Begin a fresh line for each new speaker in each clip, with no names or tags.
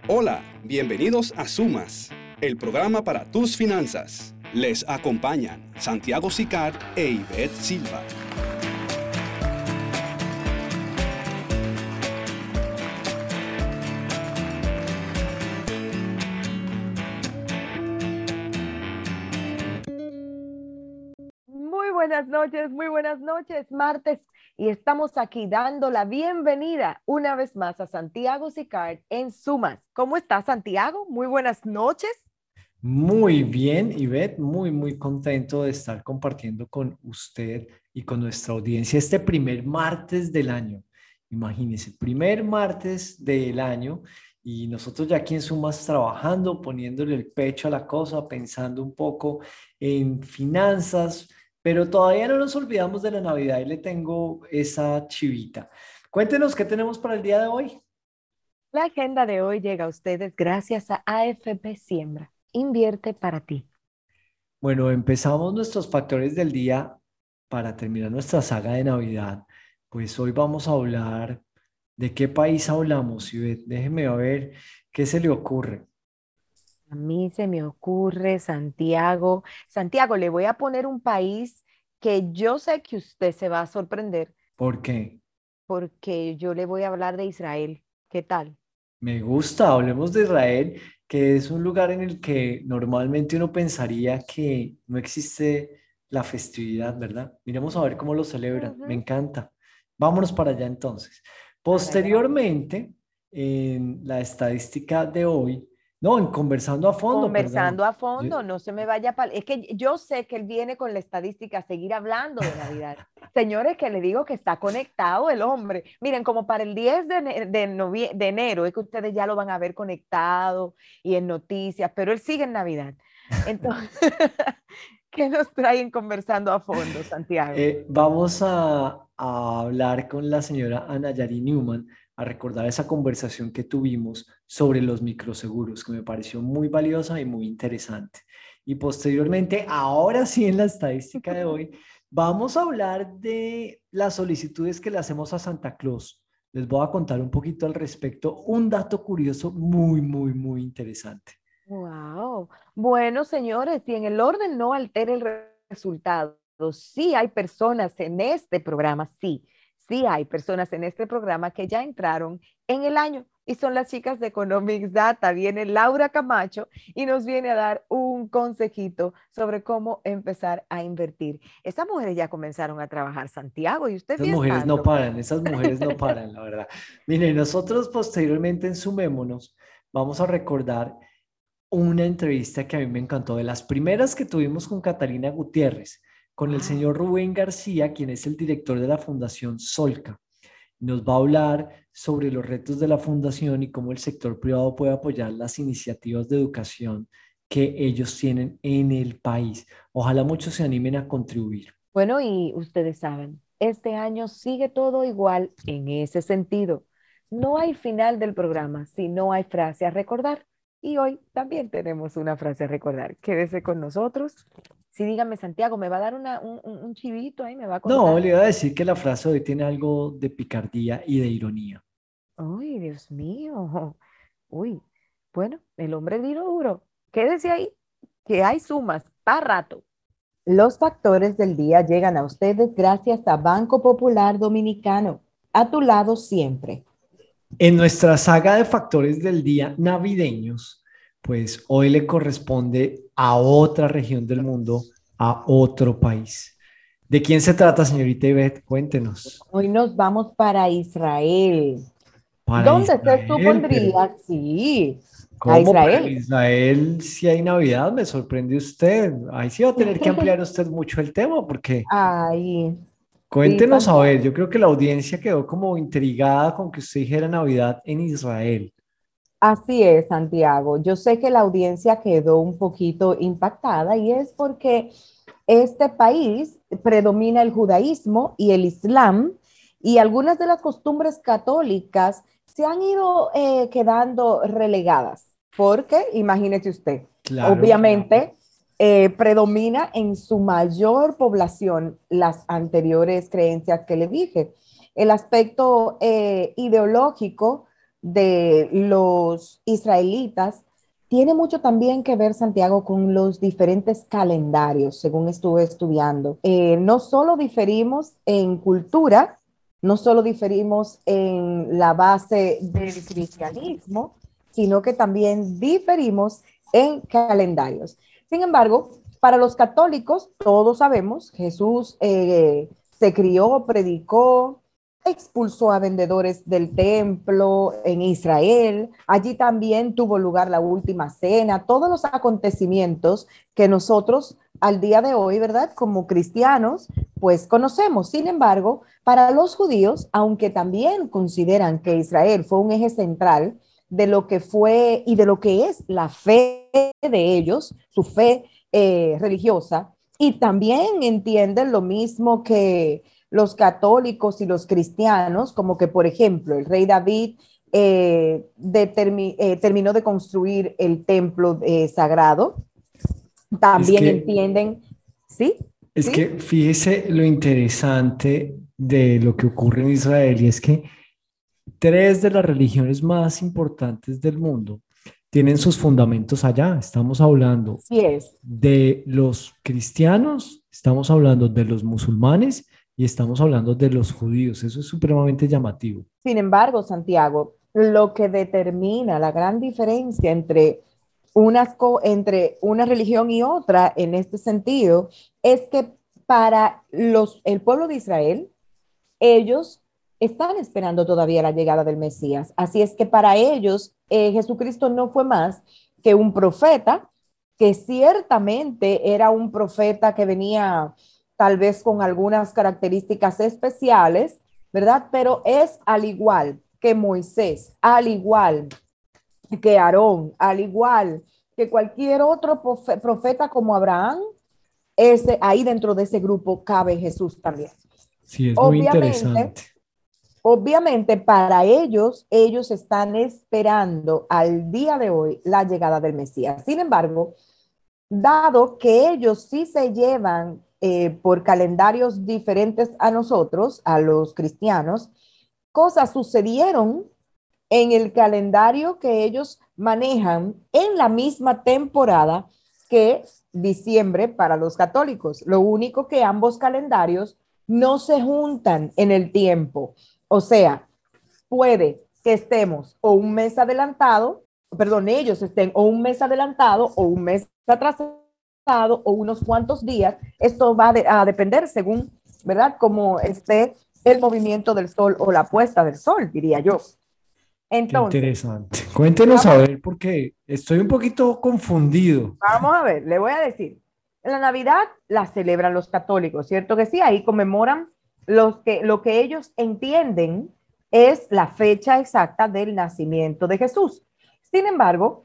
Hola, bienvenidos a Sumas, el programa para tus finanzas. Les acompañan Santiago Sicard e Ivette Silva.
Muy buenas noches, martes, y estamos aquí dando la bienvenida una vez más a Santiago Sicard en Sumas. ¿Cómo está, Santiago? Muy buenas noches.
Muy bien, Ivette, muy contento de estar compartiendo con usted y con nuestra audiencia este primer martes del año. Imagínese, primer martes del año y nosotros ya aquí en Sumas trabajando, poniéndole el pecho a la cosa, pensando un poco en finanzas, pero todavía no nos olvidamos de la Navidad y le tengo esa chivita. Cuéntenos qué tenemos para el día de hoy.
La agenda de hoy llega a ustedes gracias a AFP Siembra. Invierte para ti.
Bueno, empezamos nuestros factores del día para terminar nuestra saga de Navidad. Pues hoy vamos a hablar de qué país hablamos, Ivette. Déjeme ver qué se le ocurre.
A mí se me ocurre Santiago. Santiago, le voy a poner un país que yo sé que usted se va a sorprender
¿Por qué?
porque yo le voy a hablar de Israel. ¿Qué tal?
Me gusta, hablemos de Israel, que es un lugar en el que normalmente uno pensaría que no existe la festividad, ¿verdad? Miremos a ver cómo lo celebran. Me
Ujú.
encanta. Vámonos para allá entonces.
Hágale, vamos.
Posteriormente, en la estadística de hoy, no, en conversando a fondo, perdón.
Conversando a
Yo-
fondo, no se me vaya para... Es que yo sé que él viene con la estadística a seguir hablando de Navidad. Señores, que le digo que está conectado el hombre. Miren, como para el 10 de enero es que ustedes ya lo van a ver conectado y en noticias, pero él sigue en Navidad. Entonces, ¿qué nos traen conversando a fondo, Santiago?
Vamos a hablar con la señora Ana Yari Newman, a recordar esa conversación que tuvimos sobre los microseguros, que me pareció muy valiosa y muy interesante. Y posteriormente, ahora sí en la estadística de hoy, vamos a hablar de las solicitudes que le hacemos a Santa Claus. Les voy a contar un poquito al respecto, un dato curioso muy interesante.
Wow. Bueno, señores, y en el orden no altere el resultado. Sí hay personas en este programa, sí hay personas en este programa que ya entraron en el año y son las chicas de Economics Data. Viene Laura Camacho y nos viene a dar un consejito sobre cómo empezar a invertir. Esas mujeres ya comenzaron a trabajar, Santiago, y usted fiestando.
Esas mujeres no paran, la verdad. Mire, nosotros posteriormente en Sumémonos vamos a recordar una entrevista que a mí me encantó, de las primeras que tuvimos con Catalina Gutiérrez, con el
Wow.
señor Rubén García, quien es el director de la Fundación Solca. Nos va a hablar sobre los retos de la fundación y cómo el sector privado puede apoyar las iniciativas de educación que ellos tienen en el país. Ojalá muchos se animen a contribuir.
Bueno, y ustedes saben, este año sigue todo igual en ese sentido. No hay final del programa si no hay frase a recordar. Y hoy también tenemos una frase a recordar. Quédese con nosotros. Sí, dígame, Santiago, ¿me va a dar un chivito ahí? ¿Me va a
No,
contar?
le iba a decir que la frase de hoy tiene algo de picardía y de ironía.
Uy, Dios mío. Uy, bueno, el hombre vino duro. Quédese ahí, que hay sumas para rato. Los factores del día llegan a ustedes gracias a Banco Popular Dominicano, a tu lado siempre.
En nuestra saga de factores del día navideños, pues hoy le corresponde a otra región del mundo, a otro país. ¿De quién se trata, señorita Ivette? Cuéntenos.
Hoy nos vamos para Israel.
Para
¿Dónde se
Israel, pero
supondría? Sí, a
¿cómo para
Israel.
Israel si hay Navidad? Me sorprende usted. Ahí sí va a tener que ampliar usted mucho el tema, porque
Ay, sí,
cuéntenos a ver,
Santiago.
yo creo que la audiencia quedó como intrigada con que usted dijera Navidad en Israel.
Así es, Santiago. Yo sé que la audiencia quedó un poquito impactada y es porque este país predomina el judaísmo y el islam y algunas de las costumbres católicas se han ido quedando relegadas porque, imagínese usted,
Claro.
obviamente predomina en su mayor población las anteriores creencias que le dije. El aspecto ideológico de los israelitas tiene mucho también que ver, Santiago, con los diferentes calendarios, según estuve estudiando. No solo diferimos en cultura, no solo diferimos en la base del cristianismo, sino que también diferimos en calendarios. Sin embargo, para los católicos, todos sabemos, Jesús se crió, predicó, expulsó a vendedores del templo en Israel. Allí también tuvo lugar la última cena, todos los acontecimientos que nosotros al día de hoy, ¿verdad? Como cristianos, pues conocemos. Sin embargo, para los judíos, aunque también consideran que Israel fue un eje central de lo que fue y de lo que es la fe de ellos, su fe religiosa, y también entienden lo mismo que los católicos y los cristianos, como que, por ejemplo, el rey David terminó de construir el templo sagrado.
Es
También
que,
entienden, ¿sí?
es
¿Sí?
que fíjese lo interesante de lo que ocurre en Israel y es que tres de las religiones más importantes del mundo tienen sus fundamentos allá. Estamos hablando
Sí es.
de los cristianos, estamos hablando de los musulmanes y estamos hablando de los judíos. Eso es supremamente llamativo.
Sin embargo, Santiago, lo que determina la gran diferencia entre una religión y otra en este sentido es que para el pueblo de Israel, ellos están esperando todavía la llegada del Mesías. Así es que para ellos Jesucristo no fue más que un profeta, que ciertamente era un profeta que venía tal vez con algunas características especiales, ¿verdad? Pero es al igual que Moisés, al igual que Aarón, al igual que cualquier otro profeta como Abraham, ahí dentro de ese grupo cabe Jesús también.
Sí, es muy
Obviamente,
interesante.
obviamente para ellos están esperando al día de hoy la llegada del Mesías. Sin embargo, dado que ellos sí se llevan por calendarios diferentes a nosotros, a los cristianos, cosas sucedieron en el calendario que ellos manejan en la misma temporada que diciembre para los católicos. Lo único que ambos calendarios no se juntan en el tiempo. O sea, puede que estemos o un mes adelantado, perdón, ellos estén o un mes adelantado o un mes atrasado o unos cuantos días. Esto va a depender según, ¿verdad? Cómo esté el movimiento del sol o la puesta del sol, diría yo.
Qué
Entonces,
interesante. Cuéntenos a
vamos,
ver, porque estoy un poquito confundido.
vamos a ver, le voy a decir. La Navidad la celebran los católicos, ¿cierto que sí? Ahí conmemoran lo que ellos entienden es la fecha exacta del nacimiento de Jesús. Sin embargo,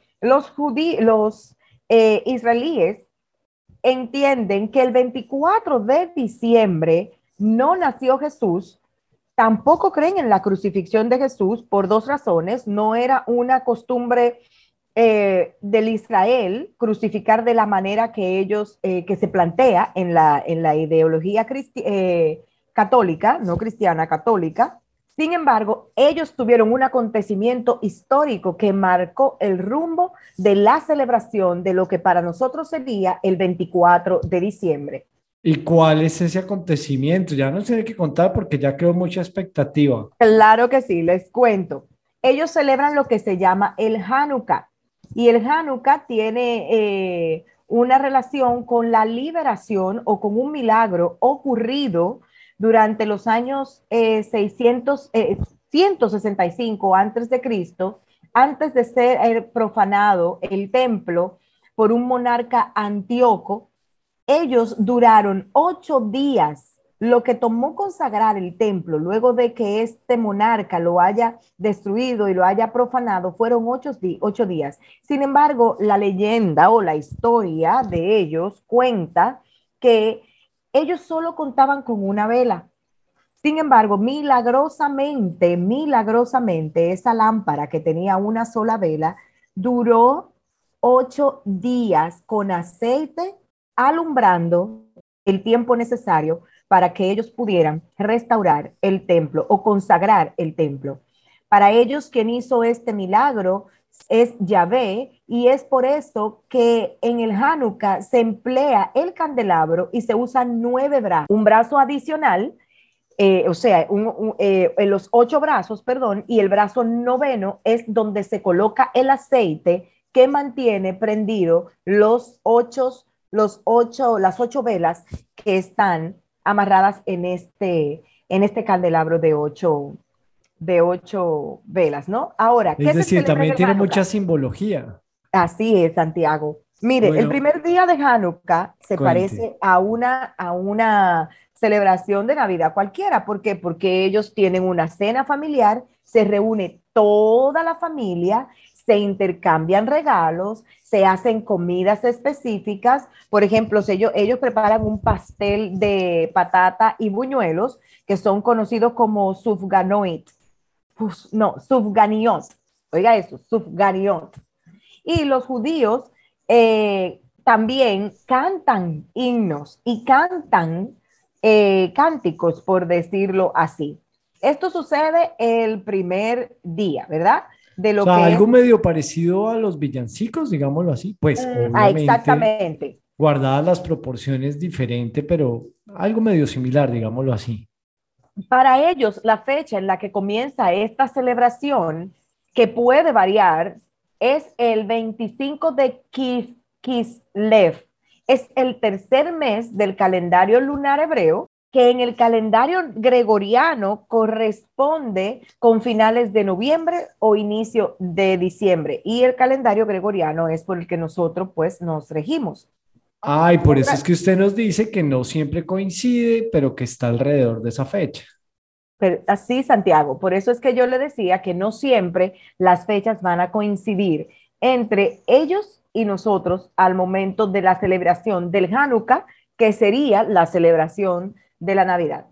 los israelíes entienden que el 24 de diciembre no nació Jesús. Tampoco creen en la crucifixión de Jesús por dos razones. No era una costumbre del Israel crucificar de la manera que ellos, que se plantea en la ideología católica, no cristiana, católica. Sin embargo, ellos tuvieron un acontecimiento histórico que marcó el rumbo de la celebración de lo que para nosotros sería el 24 de diciembre.
¿Y cuál es ese acontecimiento? Ya no sé de qué contar porque ya creo mucha expectativa.
Claro que sí, les cuento. Ellos celebran lo que se llama el Hanukkah y el Hanukkah tiene una relación con la liberación o con un milagro ocurrido durante los años 165 antes de Cristo, antes de ser profanado el templo por un monarca Antíoco. Ellos duraron 8 días. Lo que tomó consagrar el templo luego de que este monarca lo haya destruido y lo haya profanado fueron 8 días. Sin embargo, la leyenda o la historia de ellos cuenta que ellos solo contaban con una vela. Sin embargo, milagrosamente, esa lámpara que tenía una sola vela duró 8 días con aceite alumbrando el tiempo necesario para que ellos pudieran restaurar el templo o consagrar el templo. Para ellos, quien hizo este milagro es Yahvé, y es por eso que en el Hanukkah se emplea el candelabro y se usan 9 brazos, un brazo adicional, o sea, en los 8 brazos, perdón, y el brazo noveno es donde se coloca el aceite que mantiene prendido las 8 velas que están amarradas en este candelabro de ocho velas, ¿no? Ahora,
Es
¿qué se
decir,
celebra en
también
el
tiene mucha
Hanukkah?
simbología.
Así es, Santiago. Mire, el
Bueno,
primer día de Hanukkah se
cuente.
parece a una celebración de Navidad cualquiera. ¿Por qué? Porque ellos tienen una cena familiar, se reúne toda la familia, se intercambian regalos, se hacen comidas específicas. Por ejemplo, si ellos preparan un pastel de patata y buñuelos que son conocidos como sufganoit. No, sufganiot. Oiga eso, sufganiot. Y los judíos también cantan himnos y cantan cánticos, por decirlo así. Esto sucede el primer día, ¿verdad? De
O
lo
sea,
que es,
algo medio parecido a los villancicos, digámoslo así. Pues obviamente
exactamente.
guardadas las proporciones diferente, pero algo medio similar, digámoslo así.
Para ellos, la fecha en la que comienza esta celebración, que puede variar, es el 25 de Kislev. Es el tercer mes del calendario lunar hebreo, que en el calendario gregoriano corresponde con finales de noviembre o inicio de diciembre. Y el calendario gregoriano es por el que nosotros pues nos regimos.
Ay, por eso es
Otra,
que usted nos dice que no siempre coincide, pero que está alrededor de esa fecha.
Pero así, Santiago, por eso es que yo le decía que no siempre las fechas van a coincidir entre ellos y nosotros al momento de la celebración del Hanukkah, que sería la celebración de la Navidad.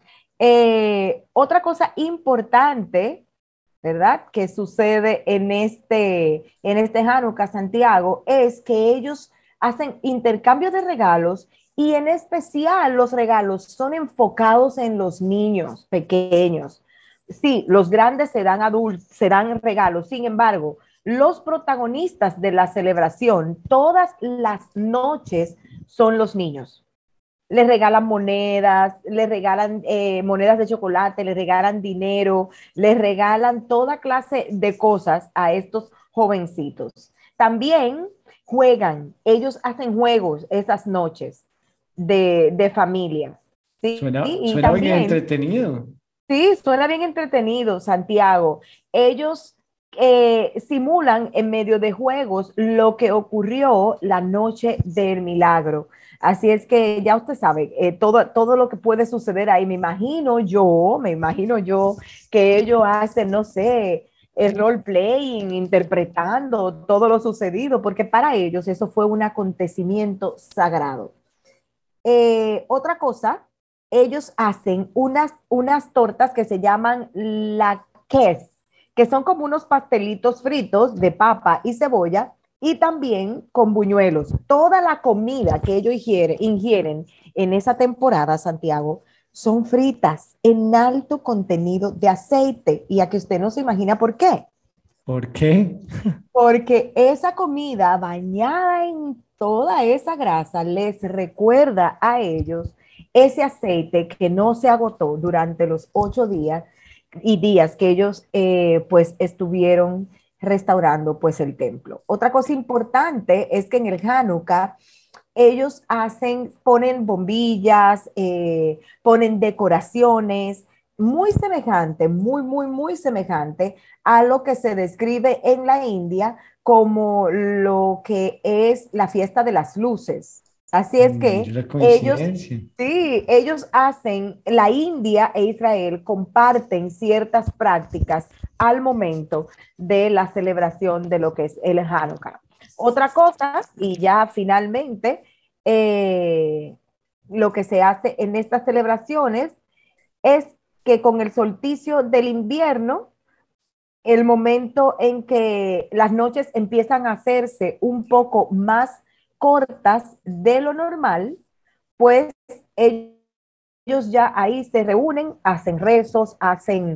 Otra cosa importante, ¿verdad?, que sucede en este Hanukkah, Santiago, es que ellos hacen intercambio de regalos y en especial los regalos son enfocados en los niños pequeños. Sí, los grandes se dan regalos, sin embargo, los protagonistas de la celebración todas las noches son los niños. Les regalan monedas, les regalan monedas de chocolate, les regalan dinero, les regalan toda clase de cosas a estos jovencitos. También juegan, ellos hacen juegos esas noches de familia. ¿Sí? Y
Suena bien
también
entretenido.
sí, suena bien entretenido, Santiago. Ellos simulan en medio de juegos lo que ocurrió la noche del milagro. Así es que ya usted sabe, todo lo que puede suceder ahí. Me imagino yo que ellos hacen, no sé, el role playing, interpretando todo lo sucedido, porque para ellos eso fue un acontecimiento sagrado. Otra cosa, ellos hacen unas tortas que se llaman latkes, que son como unos pastelitos fritos de papa y cebolla y también con buñuelos. Toda la comida que ellos ingieren en esa temporada, Santiago, son fritas en alto contenido de aceite. Y aquí usted no se imagina por qué.
¿Por qué?
Porque esa comida bañada en toda esa grasa les recuerda a ellos ese aceite que no se agotó durante los 8 días y días que ellos pues estuvieron restaurando pues el templo. Otra cosa importante es que en el Hanukkah ellos ponen bombillas, ponen decoraciones, muy semejante, muy, muy, muy semejante a lo que se describe en la India como lo que es la fiesta de las luces. Así es
Mira
que
la
ellos,
coincidencia.
sí, ellos hacen, la India e Israel comparten ciertas prácticas al momento de la celebración de lo que es el Hanukkah. Otra cosa, y ya finalmente, eh, lo que se hace en estas celebraciones es que con el solsticio del invierno, el momento en que las noches empiezan a hacerse un poco más cortas de lo normal, pues ellos ya ahí se reúnen, hacen rezos, hacen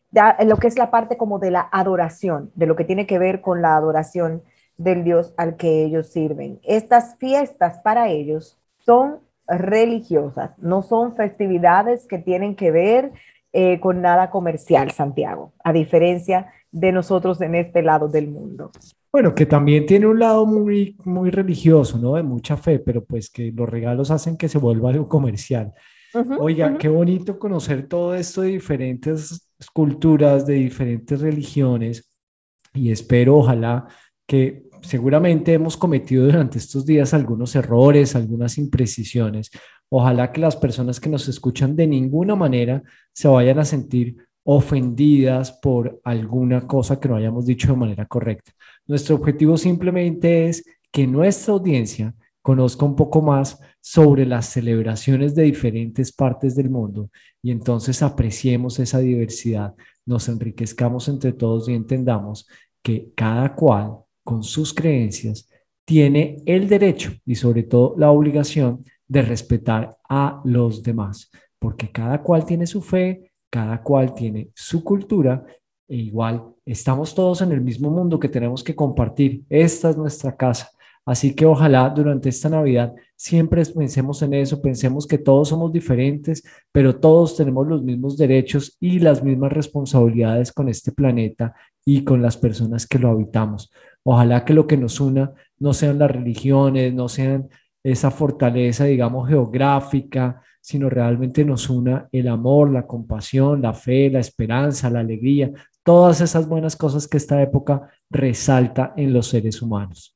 ya en lo que es la parte como de la adoración, de lo que tiene que ver con la adoración del Dios al que ellos sirven. Estas fiestas para ellos son religiosas, no son festividades que tienen que ver con nada comercial, Santiago, a diferencia de nosotros en este lado del mundo.
Bueno, que también tiene un lado muy, muy religioso, ¿no? De mucha fe, pero pues que los regalos hacen que se vuelva algo comercial.
Ujú,
Oiga,
ujú.
qué bonito conocer todo esto de diferentes culturas, de diferentes religiones, y espero, ojalá, que seguramente hemos cometido durante estos días algunos errores, algunas imprecisiones. Ojalá que las personas que nos escuchan de ninguna manera se vayan a sentir ofendidas por alguna cosa que no hayamos dicho de manera correcta. Nuestro objetivo simplemente es que nuestra audiencia conozca un poco más sobre las celebraciones de diferentes partes del mundo y entonces apreciemos esa diversidad, nos enriquezcamos entre todos y entendamos que cada cual con sus creencias tiene el derecho y sobre todo la obligación de respetar a los demás, porque cada cual tiene su fe, cada cual tiene su cultura e igual estamos todos en el mismo mundo que tenemos que compartir. Esta es nuestra casa. Así que ojalá durante esta Navidad siempre pensemos en eso, pensemos que todos somos diferentes, pero todos tenemos los mismos derechos y las mismas responsabilidades con este planeta y con las personas que lo habitamos. Ojalá que lo que nos una no sean las religiones, no sean esa fortaleza, digamos, geográfica, sino realmente nos una el amor, la compasión, la fe, la esperanza, la alegría, todas esas buenas cosas que esta época resalta en los seres humanos.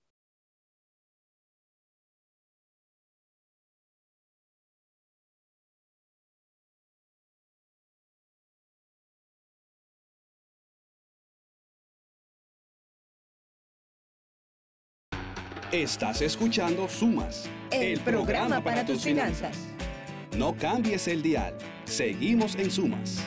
Estás escuchando Sumas,
El programa para tus finanzas.
No cambies el dial. Seguimos en Sumas.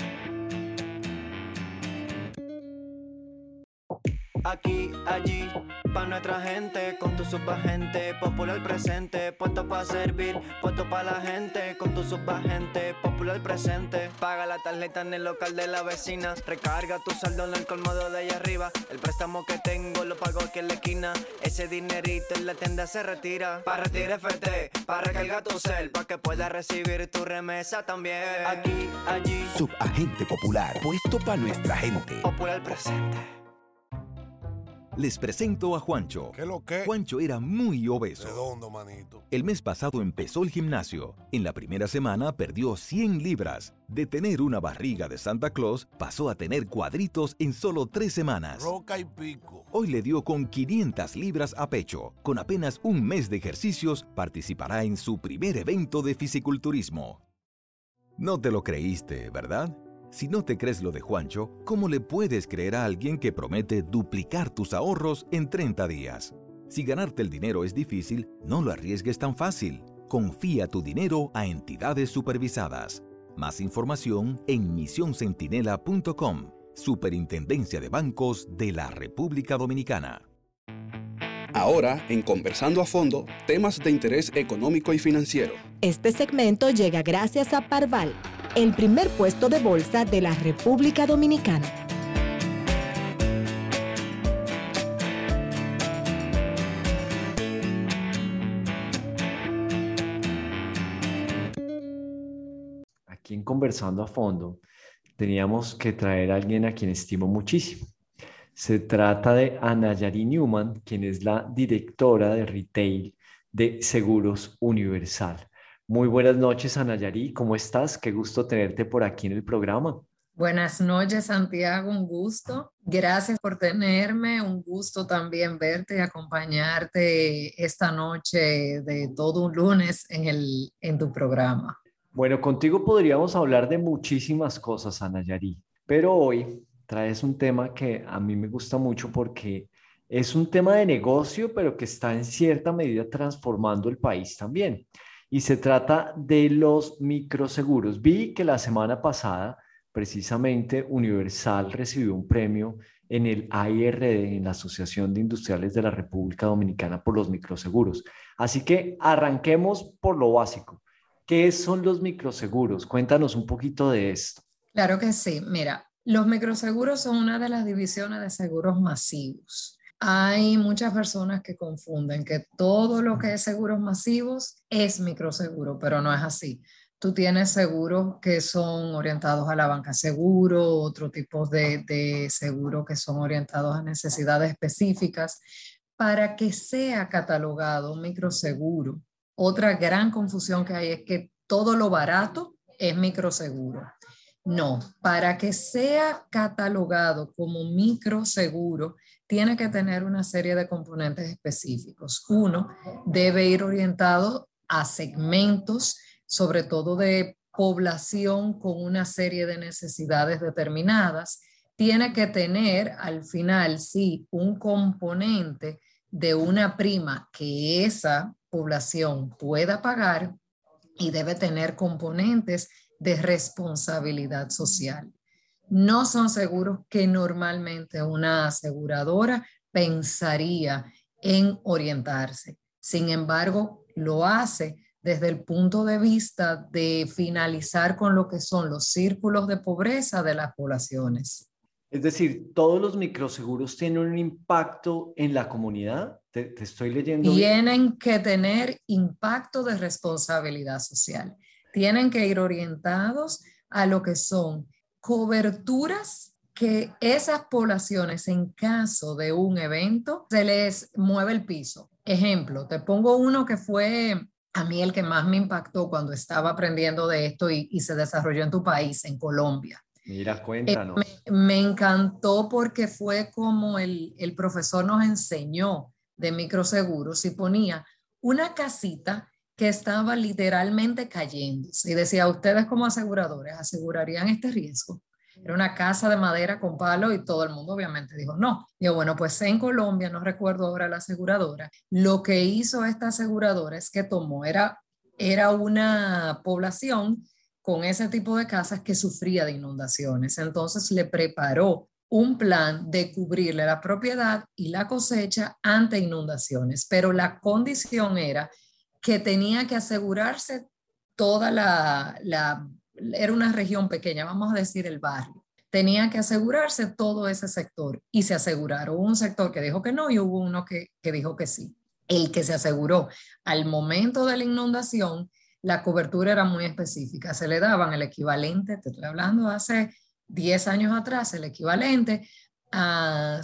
Aquí, allí, pa' nuestra gente, con tu subagente, popular presente, puesto pa' servir, puesto pa' la gente, con tu subagente, popular presente. Paga la tarjeta en el local de la vecina, recarga tu saldo en el colmado de allá arriba, el préstamo que tengo lo pago aquí en la esquina, ese dinerito en la tienda se retira, pa' retirar FT, pa' recargar tu cel, pa' que puedas recibir tu remesa también. Aquí, allí,
Subagente Popular, puesto para nuestra gente.
popular presente.
Les presento a Juancho.
¿Qué lo que?
Juancho era muy obeso.
Redondo, manito.
El mes pasado empezó el gimnasio. En la primera semana perdió 100 libras. De tener una barriga de Santa Claus, pasó a tener cuadritos en solo 3 semanas.
Roca y pico.
Hoy le dio con 500 libras a pecho. Con apenas un mes de ejercicios, participará en su primer evento de fisiculturismo. No te lo creíste, ¿verdad? Si no te crees lo de Juancho, ¿cómo le puedes creer a alguien que promete duplicar tus ahorros en 30 días? Si ganarte el dinero es difícil, no lo arriesgues tan fácil. Confía tu dinero a entidades supervisadas. Más información en misioncentinela.com, Superintendencia de Bancos de la República Dominicana.
Ahora, en Conversando a Fondo, temas de interés económico y financiero.
Este segmento llega gracias a Parval, el primer puesto de bolsa de la República Dominicana.
Aquí en Conversando a Fondo teníamos que traer a alguien a quien estimo muchísimo. Se trata de Ana Yari Newman, quien es la directora de retail de Seguros Universal. Muy buenas noches, Ana Yari, ¿cómo estás? Qué gusto tenerte por aquí en el programa.
Buenas noches, Santiago, un gusto. Gracias por tenerme, un gusto también verte y acompañarte esta noche de todo un lunes en tu programa.
Bueno, contigo podríamos hablar de muchísimas cosas, Ana Yari, pero hoy traes un tema que a mí me gusta mucho porque es un tema de negocio, pero que está en cierta medida transformando el país también. Y se trata de los microseguros. Vi que la semana pasada, precisamente, Universal recibió un premio en el AIRD, en la Asociación de Industriales de la República Dominicana, por los microseguros. Así que arranquemos por lo básico. ¿Qué son los microseguros? Cuéntanos un poquito de esto.
Claro que sí. Mira, Los microseguros son una de las divisiones de seguros masivos. Hay muchas personas que confunden que todo lo que es seguros masivos es microseguro, pero no es así. Tú tienes seguros que son orientados a la banca seguro, otro tipo de seguros que son orientados a necesidades específicas. Para que sea catalogado un microseguro, otra gran confusión que hay es que todo lo barato es microseguro. No, para que sea catalogado como microseguro, tiene que tener una serie de componentes específicos. Uno, debe ir orientado a segmentos, sobre todo de población con una serie de necesidades determinadas. Tiene que tener al final, sí, un componente de una prima que esa población pueda pagar y debe tener componentes de responsabilidad social. No son seguros que normalmente una aseguradora pensaría en orientarse. Sin embargo, lo hace desde el punto de vista de finalizar con lo que son los círculos de pobreza de las poblaciones.
Es decir, todos los microseguros tienen un impacto en la comunidad. Te estoy leyendo bien.
Tienen que tener impacto de responsabilidad social. Tienen que ir orientados a lo que son coberturas que esas poblaciones, en caso de un evento, se les mueve el piso. Ejemplo, te pongo uno que fue a mí el que más me impactó cuando estaba aprendiendo de esto y se desarrolló en tu país, en Colombia.
Mira, cuéntanos.
Me encantó porque fue como el profesor nos enseñó de microseguros y ponía una casita que estaba literalmente cayéndose y decía, ustedes como aseguradores asegurarían este riesgo. Era una casa de madera con palo y todo el mundo obviamente dijo no. Digo, bueno, pues en Colombia, no recuerdo ahora la aseguradora, lo que hizo esta aseguradora es que tomó, era una población con ese tipo de casas que sufría de inundaciones. Entonces le preparó un plan de cubrirle la propiedad y la cosecha ante inundaciones, pero la condición era que tenía que asegurarse toda era una región pequeña, vamos a decir el barrio. Tenía que asegurarse todo ese sector y se aseguraron. Hubo un sector que dijo que no y hubo uno que dijo que sí. El que se aseguró al momento de la inundación, la cobertura era muy específica. Se le daban el equivalente, te estoy hablando hace 10 años atrás, el equivalente a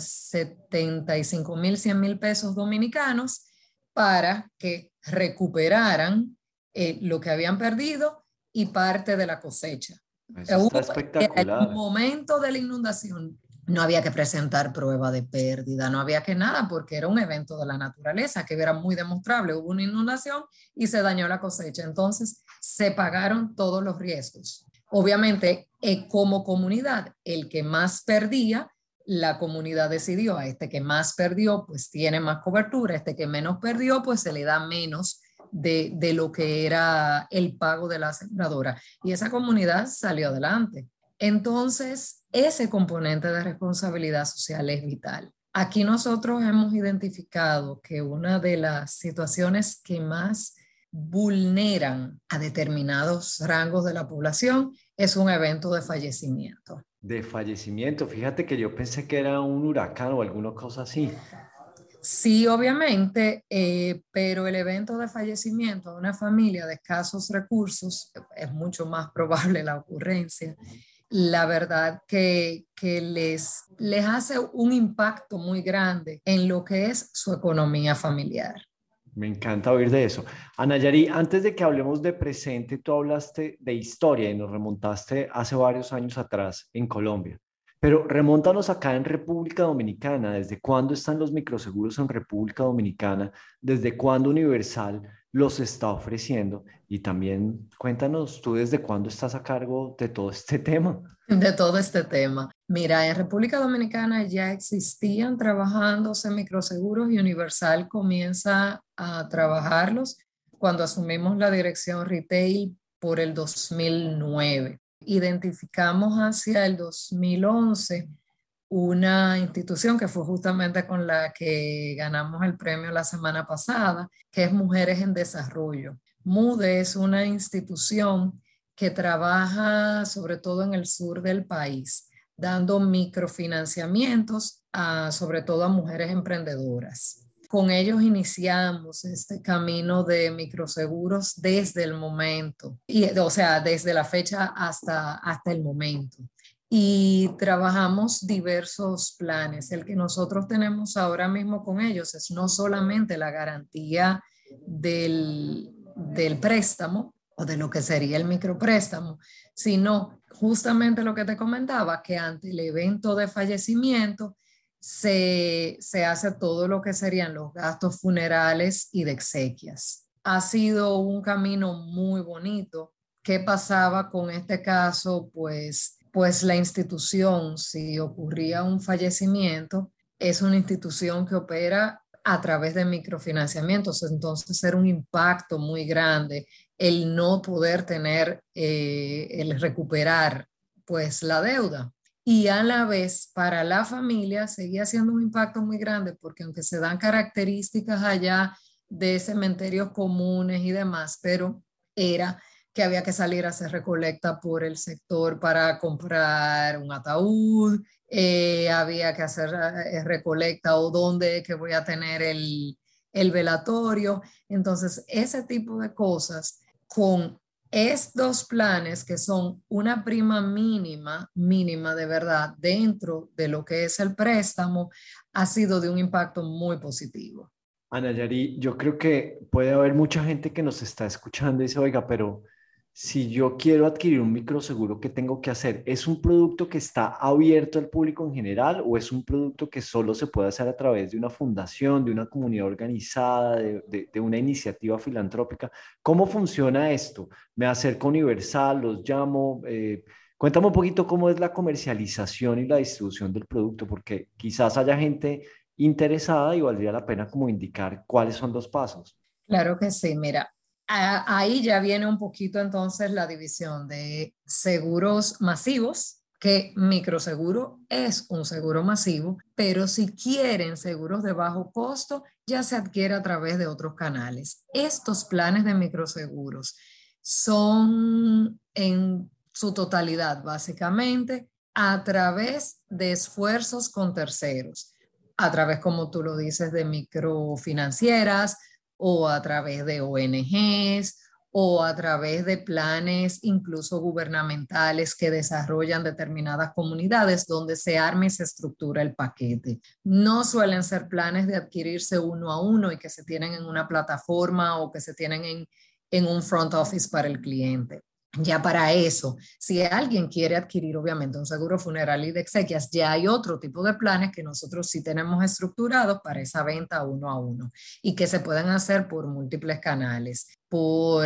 75,000, 100,000 pesos dominicanos para que recuperaran lo que habían perdido y parte de la cosecha.
Eso está espectacular.
En el momento de la inundación no había que presentar prueba de pérdida, no había que nada porque era un evento de la naturaleza que era muy demostrable. Hubo una inundación y se dañó la cosecha. Entonces se pagaron todos los riesgos. Obviamente, como comunidad, el que más perdía, la comunidad decidió a este que más perdió, pues tiene más cobertura, este que menos perdió, pues se le da menos de lo que era el pago de la aseguradora. Y esa comunidad salió adelante. Entonces, ese componente de responsabilidad social es vital. Aquí nosotros hemos identificado que una de las situaciones que más vulneran a determinados rangos de la población es un evento de fallecimiento.
De fallecimiento, fíjate que yo pensé que era un huracán o alguna cosa así.
Sí, obviamente, pero el evento de fallecimiento de una familia de escasos recursos es mucho más probable la ocurrencia. La verdad que les hace un impacto muy grande en lo que es su economía familiar.
Me encanta oír de eso. Ana Yari, antes de que hablemos de presente, tú hablaste de historia y nos remontaste hace varios años atrás en Colombia. Pero remóntanos acá en República Dominicana. ¿Desde cuándo están los microseguros en República Dominicana? ¿Desde cuándo Universal los está ofreciendo? Y también cuéntanos tú desde cuándo estás a cargo de todo este tema.
De todo este tema. Mira, en República Dominicana ya existían trabajándose microseguros y Universal comienza a trabajarlos cuando asumimos la dirección retail por el 2009. Identificamos hacia el 2011 una institución que fue justamente con la que ganamos el premio la semana pasada, que es Mujeres en Desarrollo. MUDE es una institución que trabaja sobre todo en el sur del país, dando microfinanciamientos sobre todo a mujeres emprendedoras. Con ellos iniciamos este camino de microseguros desde el momento, o sea, desde la fecha hasta el momento. Y trabajamos diversos planes. El que nosotros tenemos ahora mismo con ellos es no solamente la garantía del préstamo o de lo que sería el micropréstamo, sino justamente lo que te comentaba, que ante el evento de fallecimiento se hace todo lo que serían los gastos funerales y de exequias. Ha sido un camino muy bonito. ¿Qué pasaba con este caso? Pues la institución, si ocurría un fallecimiento, es una institución que opera a través de microfinanciamientos, entonces era un impacto muy grande el no poder tener, el recuperar pues la deuda. Y a la vez para la familia seguía siendo un impacto muy grande porque aunque se dan características allá de cementerios comunes y demás, pero era que había que salir a hacer recolecta por el sector para comprar un ataúd, había que hacer recolecta o dónde que voy a tener el velatorio. Entonces, ese tipo de cosas con estos planes que son una prima mínima de verdad dentro de lo que es el préstamo, ha sido de un impacto muy positivo.
Ana Yari, yo creo que puede haber mucha gente que nos está escuchando y dice, oiga, pero si yo quiero adquirir un microseguro, ¿qué tengo que hacer? ¿Es un producto que está abierto al público en general o es un producto que solo se puede hacer a través de una fundación, de una comunidad organizada, de una iniciativa filantrópica? ¿Cómo funciona esto? ¿Me acerco a Universal, los llamo? Cuéntame un poquito cómo es la comercialización y la distribución del producto, porque quizás haya gente interesada y valdría la pena como indicar cuáles son los pasos.
Claro que sí, mira. Ahí ya viene un poquito entonces la división de seguros masivos, que microseguro es un seguro masivo, pero si quieren seguros de bajo costo, ya se adquiere a través de otros canales. Estos planes de microseguros son en su totalidad, básicamente, a través de esfuerzos con terceros, a través, como tú lo dices, de microfinancieras, o a través de ONGs o a través de planes incluso gubernamentales que desarrollan determinadas comunidades donde se arma y se estructura el paquete. No suelen ser planes de adquirirse uno a uno y que se tienen en una plataforma o que se tienen en un front office para el cliente. Ya para eso, si alguien quiere adquirir obviamente un seguro funeral y de exequias, ya hay otro tipo de planes que nosotros sí tenemos estructurados para esa venta uno a uno y que se pueden hacer por múltiples canales, por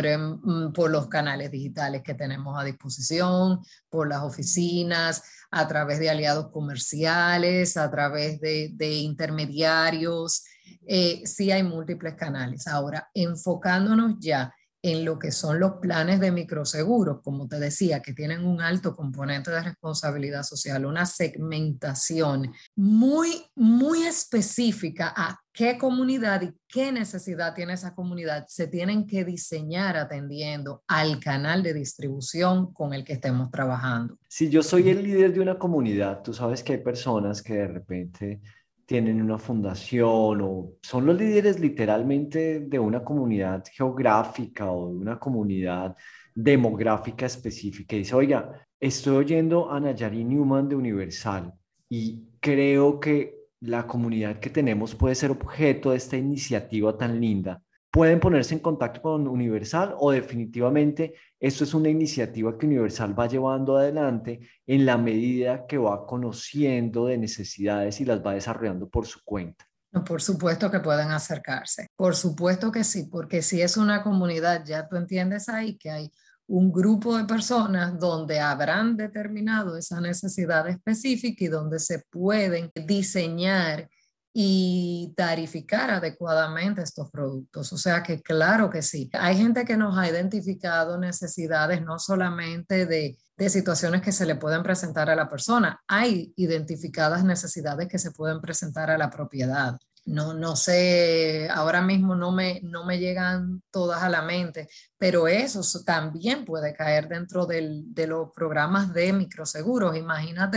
los canales digitales que tenemos a disposición, por las oficinas, a través de aliados comerciales, a través de intermediarios. Sí hay múltiples canales. Ahora, enfocándonos ya en lo que son los planes de microseguros, como te decía, que tienen un alto componente de responsabilidad social, una segmentación muy, muy específica a qué comunidad y qué necesidad tiene esa comunidad, se tienen que diseñar atendiendo al canal de distribución con el que estemos trabajando.
Si yo soy el líder de una comunidad, tú sabes que hay personas que de repente tienen una fundación o son los líderes literalmente de una comunidad geográfica o de una comunidad demográfica específica y dice, oiga, estoy oyendo a Nayari Newman de Universal y creo que la comunidad que tenemos puede ser objeto de esta iniciativa tan linda. ¿Pueden ponerse en contacto con Universal o definitivamente esto es una iniciativa que Universal va llevando adelante en la medida que va conociendo de necesidades y las va desarrollando por su cuenta?
Por supuesto que pueden acercarse, por supuesto que sí, porque si es una comunidad, ya tú entiendes ahí que hay un grupo de personas donde habrán determinado esa necesidad específica y donde se pueden diseñar y tarificar adecuadamente estos productos. O sea que claro que sí. Hay gente que nos ha identificado necesidades no solamente de situaciones que se le pueden presentar a la persona, hay identificadas necesidades que se pueden presentar a la propiedad. No sé, ahora mismo no me llegan todas a la mente, pero eso también puede caer dentro de los programas de microseguros. Imagínate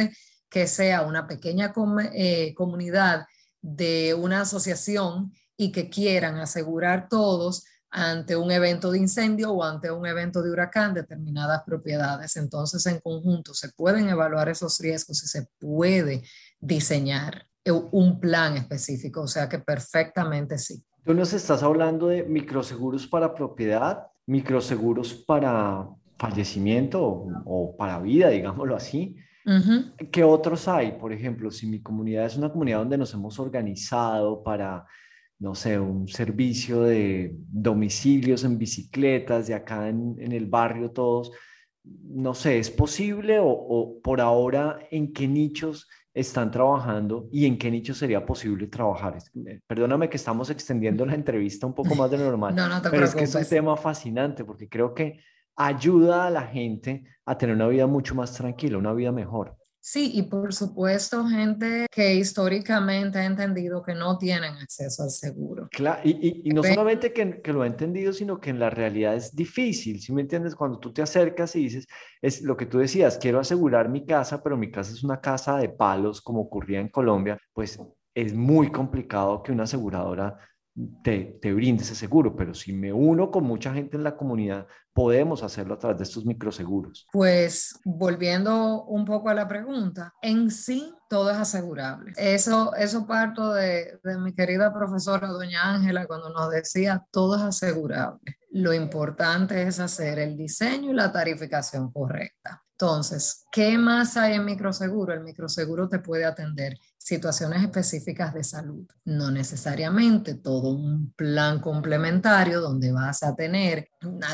que sea una pequeña comunidad de una asociación y que quieran asegurar todos ante un evento de incendio o ante un evento de huracán determinadas propiedades. Entonces, en conjunto se pueden evaluar esos riesgos y se puede diseñar un plan específico, o sea que perfectamente sí.
Tú nos estás hablando de microseguros para propiedad, microseguros para fallecimiento o para vida, digámoslo así.
Uh-huh.
¿Qué otros hay? Por ejemplo, si mi comunidad es una comunidad donde nos hemos organizado para, no sé, un servicio de domicilios en bicicletas de acá en el barrio todos, no sé, ¿es posible o por ahora en qué nichos están trabajando y en qué nichos sería posible trabajar? Perdóname que estamos extendiendo la entrevista un poco más de lo normal,
No, no te
pero
preocupes.
es que es un tema fascinante porque creo que ayuda a la gente a tener una vida mucho más tranquila, una vida mejor.
Sí, y por supuesto, gente que históricamente ha entendido que no tienen acceso al seguro.
Claro, y no solamente que lo ha entendido, sino que en la realidad es difícil, ¿sí me entiendes? Cuando tú te acercas y dices, es lo que tú decías, quiero asegurar mi casa, pero mi casa es una casa de palos, como ocurría en Colombia, pues es muy complicado que una aseguradora te brinde ese seguro, pero si me uno con mucha gente en la comunidad, podemos hacerlo a través de estos microseguros.
Pues volviendo un poco a la pregunta, en sí todo es asegurable. Eso parto de mi querida profesora doña Ángela cuando nos decía todo es asegurable. Lo importante es hacer el diseño y la tarificación correcta. Entonces, ¿qué más hay en microseguro? El microseguro te puede atender situaciones específicas de salud. No necesariamente todo un plan complementario donde vas a tener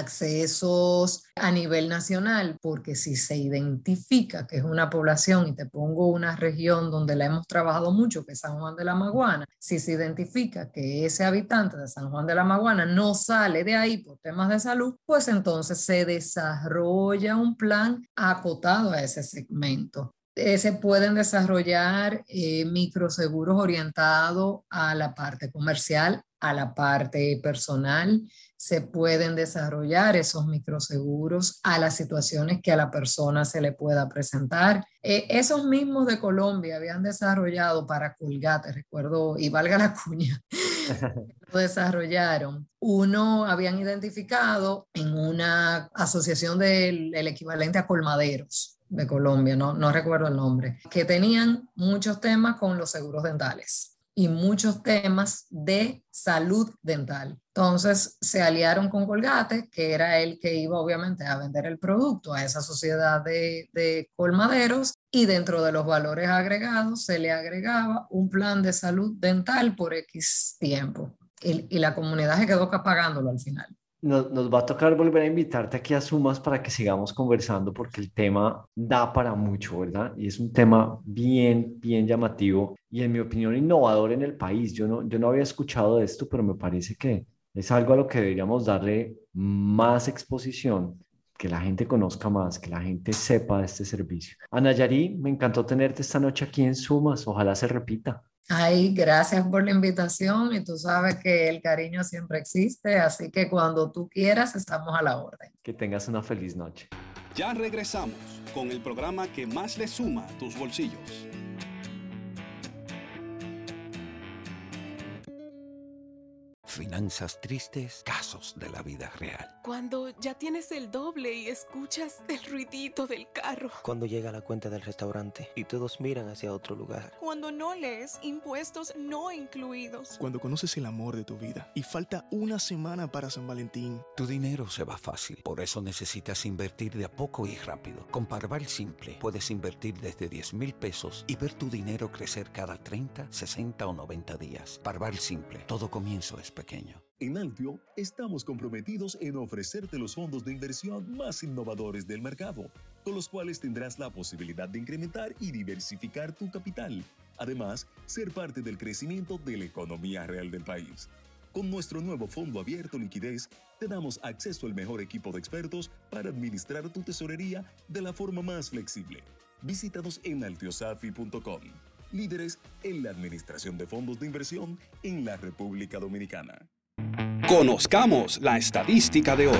accesos a nivel nacional, porque si se identifica que es una población, y te pongo una región donde la hemos trabajado mucho, que es San Juan de la Maguana, si se identifica que ese habitante de San Juan de la Maguana no sale de ahí por temas de salud, pues entonces se desarrolla un plan acotado a ese segmento. Se pueden desarrollar microseguros orientados a la parte comercial, a la parte personal. Se pueden desarrollar esos microseguros a las situaciones que a la persona se le pueda presentar. Esos mismos de Colombia habían desarrollado para Colgate, recuerdo, y valga la cuña, lo desarrollaron. Uno habían identificado en una asociación del equivalente a colmaderos de Colombia, no recuerdo el nombre, que tenían muchos temas con los seguros dentales y muchos temas de salud dental. Entonces se aliaron con Colgate, que era el que iba obviamente a vender el producto a esa sociedad de colmaderos, y dentro de los valores agregados se le agregaba un plan de salud dental por X tiempo. Y la comunidad se quedó pagándolo al final.
Nos va a tocar volver a invitarte aquí a Sumas para que sigamos conversando porque el tema da para mucho, ¿verdad? Y es un tema bien llamativo y en mi opinión innovador en el país. Yo no había escuchado de esto, pero me parece que es algo a lo que deberíamos darle más exposición, que la gente conozca más, que la gente sepa de este servicio. Ana Yari, me encantó tenerte esta noche aquí en Sumas. Ojalá se repita.
Ay, gracias por la invitación y tú sabes que el cariño siempre existe, así que cuando tú quieras estamos a la orden.
Que tengas una feliz noche.
Ya regresamos con el programa que más le suma a tus bolsillos.
Finanzas tristes, casos de la vida real.
Cuando ya tienes el doble y escuchas el ruidito del carro.
Cuando llega la cuenta del restaurante y todos miran hacia otro lugar.
Cuando no lees impuestos no incluidos.
Cuando conoces el amor de tu vida y falta una semana para San Valentín.
Tu dinero se va fácil, por eso necesitas invertir de a poco y rápido. Con Parval Simple puedes invertir desde 10,000 pesos y ver tu dinero crecer cada 30, 60 o 90 días. Parval Simple, todo comienzo es pequeño.
En Altio estamos comprometidos en ofrecerte los fondos de inversión más innovadores del mercado, con los cuales tendrás la posibilidad de incrementar y diversificar tu capital. Además, ser parte del crecimiento de la economía real del país. Con nuestro nuevo fondo abierto liquidez, te damos acceso al mejor equipo de expertos para administrar tu tesorería de la forma más flexible. Visítanos en altiosafi.com. Líderes en la administración de fondos de inversión en la República Dominicana.
Conozcamos la estadística de hoy.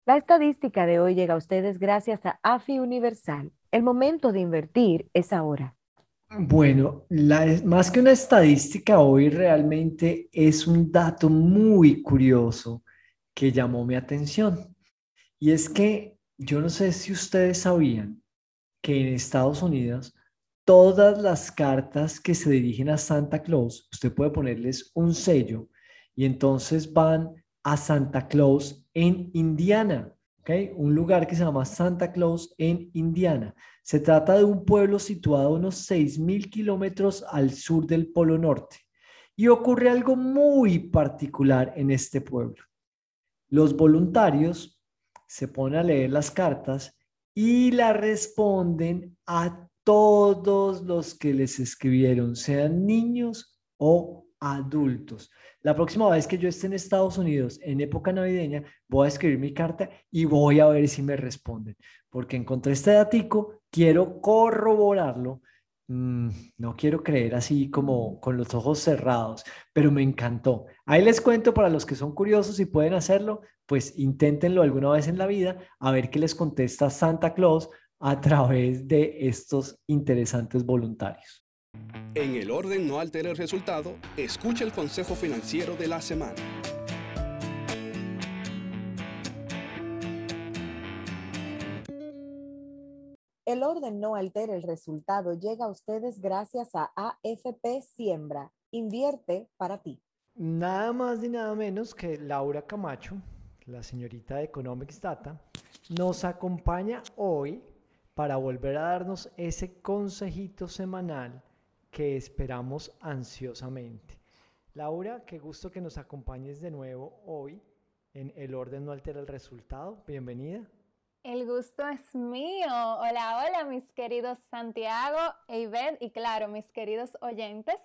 La estadística de hoy llega a ustedes gracias a AFI Universal. El momento de invertir es ahora.
Bueno, más que una estadística, hoy realmente es un dato muy curioso que llamó mi atención. Y es que yo no sé si ustedes sabían que en Estados Unidos todas las cartas que se dirigen a Santa Claus, usted puede ponerles un sello y entonces van a Santa Claus en Indiana, ¿ok? Un lugar que se llama Santa Claus en Indiana. Se trata de un pueblo situado a unos 6.000 kilómetros al sur del Polo Norte. Y ocurre algo muy particular en este pueblo. Los voluntarios se ponen a leer las cartas y las responden a todos los que les escribieron, sean niños o adultos. La próxima vez que yo esté en Estados Unidos en época navideña, voy a escribir mi carta y voy a ver si me responden, porque encontré este datico, quiero corroborarlo. No quiero creer así como con los ojos cerrados, pero me encantó. Ahí les cuento para los que son curiosos y pueden hacerlo, pues inténtenlo alguna vez en la vida a ver qué les contesta Santa Claus a través de estos interesantes voluntarios.
En el orden no altere el resultado, escucha el consejo financiero de la semana.
El orden no altera el resultado llega a ustedes gracias a AFP Siembra. Invierte para ti.
Nada más ni nada menos que Laura Camacho, la señorita de Economics Data, nos acompaña hoy para volver a darnos ese consejito semanal que esperamos ansiosamente. Laura, qué gusto que nos acompañes de nuevo hoy en El orden no altera el resultado. Bienvenida.
El gusto es mío. Hola, hola, mis queridos Santiago, Ivette y claro, mis queridos oyentes.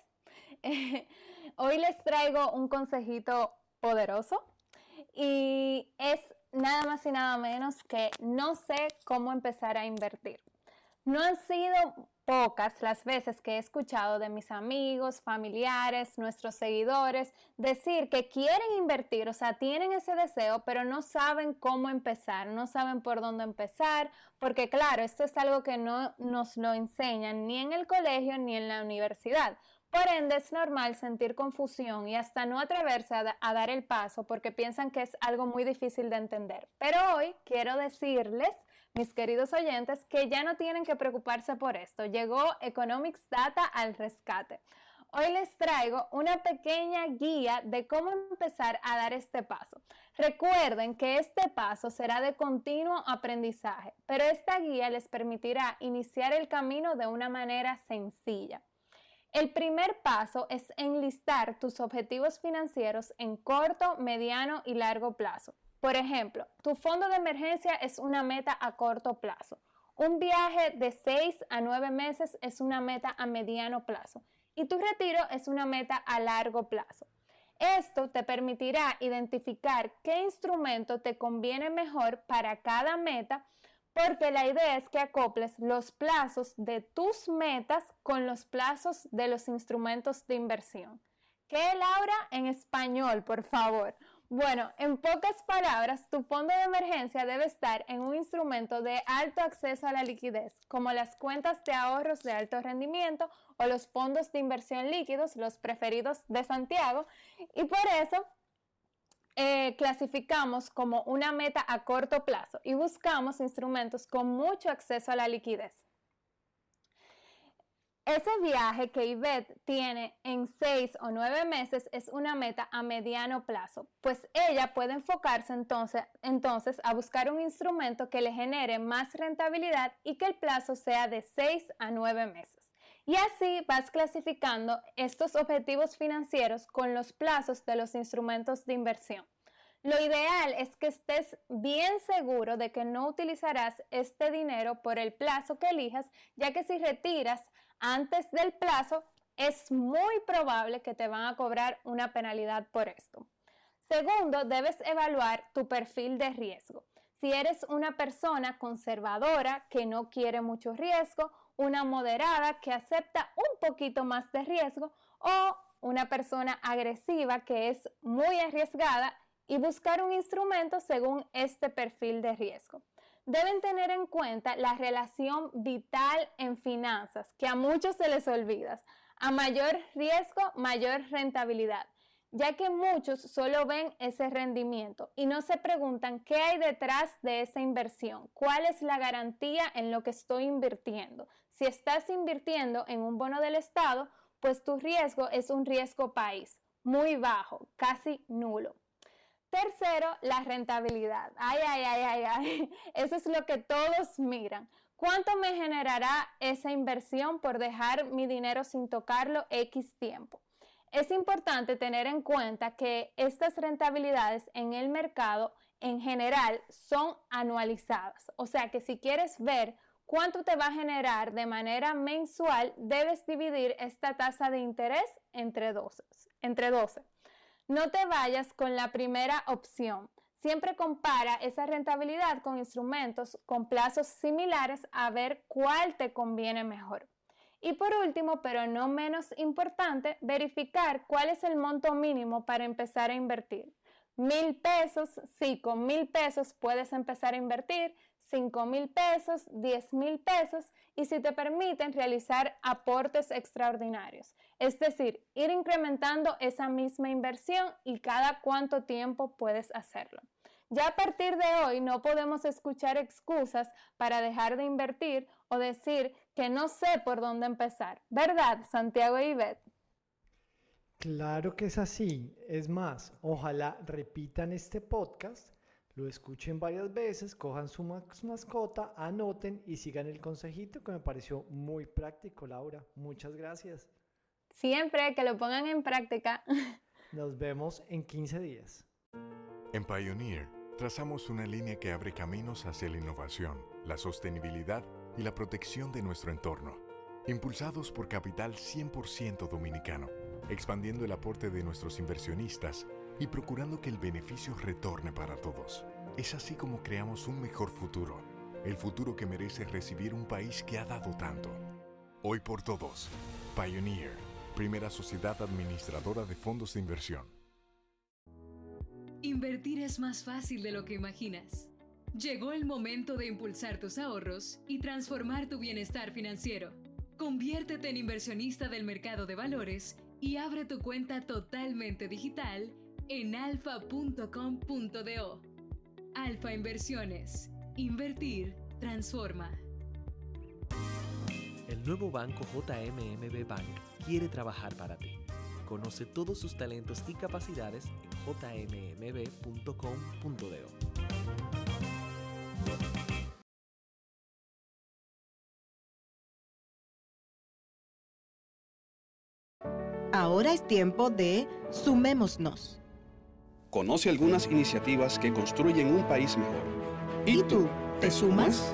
Hoy les traigo un consejito poderoso y es nada más y nada menos que no sé cómo empezar a invertir. No han sido pocas las veces que he escuchado de mis amigos, familiares, nuestros seguidores decir que quieren invertir, o sea, tienen ese deseo, pero no saben cómo empezar, no saben por dónde empezar, porque claro, esto es algo que no nos lo enseñan ni en el colegio ni en la universidad. Por ende, es normal sentir confusión y hasta no atreverse a dar el paso porque piensan que es algo muy difícil de entender. Pero hoy quiero decirles, mis queridos oyentes, que ya no tienen que preocuparse por esto. Llegó Economics Data al rescate. Hoy les traigo una pequeña guía de cómo empezar a dar este paso. Recuerden que este paso será de continuo aprendizaje, pero esta guía les permitirá iniciar el camino de una manera sencilla. El primer paso es enlistar tus objetivos financieros en corto, mediano y largo plazo. Por ejemplo, tu fondo de emergencia es una meta a corto plazo. Un viaje de 6 a 9 meses es una meta a mediano plazo. Y tu retiro es una meta a largo plazo. Esto te permitirá identificar qué instrumento te conviene mejor para cada meta, porque la idea es que acoples los plazos de tus metas con los plazos de los instrumentos de inversión. ¿Qué, Laura? En español, por favor. Bueno, en pocas palabras, tu fondo de emergencia debe estar en un instrumento de alto acceso a la liquidez, como las cuentas de ahorros de alto rendimiento o los fondos de inversión líquidos, los preferidos de Santiago, y por eso clasificamos como una meta a corto plazo y buscamos instrumentos con mucho acceso a la liquidez. Ese viaje que Ivette tiene en 6 o 9 meses es una meta a mediano plazo, pues ella puede enfocarse entonces a buscar un instrumento que le genere más rentabilidad y que el plazo sea de 6 a 9 meses. Y así vas clasificando estos objetivos financieros con los plazos de los instrumentos de inversión. Lo ideal es que estés bien seguro de que no utilizarás este dinero por el plazo que elijas, ya que si retiras antes del plazo, es muy probable que te van a cobrar una penalidad por esto. Segundo, debes evaluar tu perfil de riesgo. Si eres una persona conservadora que no quiere mucho riesgo, una moderada que acepta un poquito más de riesgo o una persona agresiva que es muy arriesgada y buscar un instrumento según este perfil de riesgo. Deben tener en cuenta la relación vital en finanzas, que a muchos se les olvida. A mayor riesgo, mayor rentabilidad, ya que muchos solo ven ese rendimiento y no se preguntan qué hay detrás de esa inversión, cuál es la garantía en lo que estoy invirtiendo. Si estás invirtiendo en un bono del Estado, pues tu riesgo es un riesgo país, muy bajo, casi nulo. Tercero, la rentabilidad. Ay. Eso es lo que todos miran. ¿Cuánto me generará esa inversión por dejar mi dinero sin tocarlo X tiempo? Es importante tener en cuenta que estas rentabilidades en el mercado en general son anualizadas. O sea que si quieres ver cuánto te va a generar de manera mensual, debes dividir esta tasa de interés entre 12. No te vayas con la primera opción. Siempre compara esa rentabilidad con instrumentos con plazos similares a ver cuál te conviene mejor. Y por último, pero no menos importante, verificar cuál es el monto mínimo para empezar a invertir. 1,000 pesos, sí, con 1,000 pesos puedes empezar a invertir, 5,000 pesos, 10,000 pesos y si te permiten realizar aportes extraordinarios. Es decir, ir incrementando esa misma inversión y cada cuánto tiempo puedes hacerlo. Ya a partir de hoy no podemos escuchar excusas para dejar de invertir o decir que no sé por dónde empezar. ¿Verdad, Santiago y Ivette?
Claro que es así. Es más, ojalá repitan este podcast, lo escuchen varias veces, cojan su mascota, anoten y sigan el consejito que me pareció muy práctico, Laura. Muchas gracias.
Siempre que lo pongan en práctica.
Nos vemos en 15 días.
En Pioneer, trazamos una línea que abre caminos hacia la innovación, la sostenibilidad y la protección de nuestro entorno. Impulsados por capital 100% dominicano, expandiendo el aporte de nuestros inversionistas y procurando que el beneficio retorne para todos. Es así como creamos un mejor futuro, el futuro que merece recibir un país que ha dado tanto. Hoy por todos, Pioneer, primera sociedad administradora de fondos de inversión.
Invertir es más fácil de lo que imaginas. Llegó el momento de impulsar tus ahorros y transformar tu bienestar financiero. Conviértete en inversionista del mercado de valores y abre tu cuenta totalmente digital en alfa.com.do. Alfa Inversiones. Invertir transforma.
El nuevo banco JMMB Bank quiere trabajar para ti. Conoce todos sus talentos y capacidades en jmmb.com.do.
Ahora es tiempo de Sumémonos.
Conoce algunas iniciativas que construyen un país mejor.
¿Y tú, te sumas?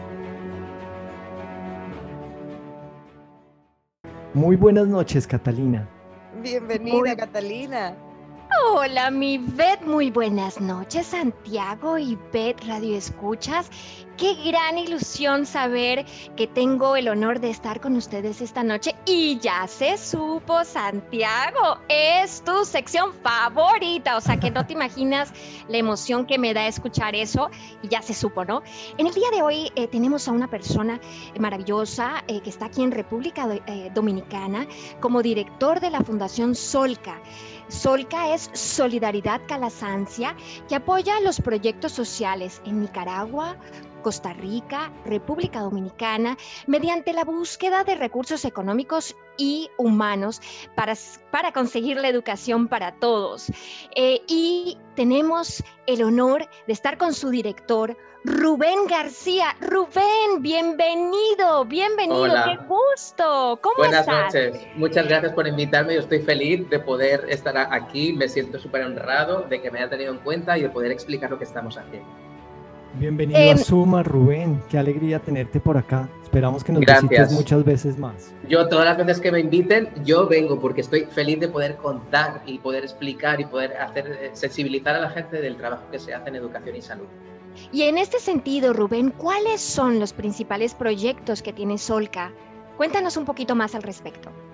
Muy buenas noches, Catalina.
Bienvenida, Catalina.
Hola, mi Ivette, muy buenas noches, Santiago y Ivette, Radio Escuchas. Qué gran ilusión saber que tengo el honor de estar con ustedes esta noche. Y ya se supo, Santiago, es tu sección favorita. O sea, que no te imaginas la emoción que me da escuchar eso. Y ya se supo, ¿no? En el día de hoy tenemos a una persona maravillosa que está aquí en República Dominicana como director de la Fundación Solca. Solca es Solidaridad Calasancia, que apoya los proyectos sociales en Nicaragua, Costa Rica, República Dominicana, mediante la búsqueda de recursos económicos y humanos para conseguir la educación para todos. Y tenemos el honor de estar con su director, Rubén García. Rubén, bienvenido.
Hola.
Qué gusto. ¿Cómo estás?
Buenas noches. Muchas gracias por invitarme. Yo estoy feliz de poder estar aquí. Me siento súper honrado de que me haya tenido en cuenta y de poder explicar lo que estamos haciendo.
Bienvenido a Suma, Rubén. Qué alegría tenerte por acá. Esperamos que nos visites muchas veces más.
Yo, todas las veces que me inviten, yo vengo porque estoy feliz de poder contar y poder explicar y poder sensibilizar a la gente del trabajo que se hace en educación y salud.
Y en este sentido, Rubén, ¿cuáles son los principales proyectos que tiene Solca? Cuéntanos un poquito más al respecto.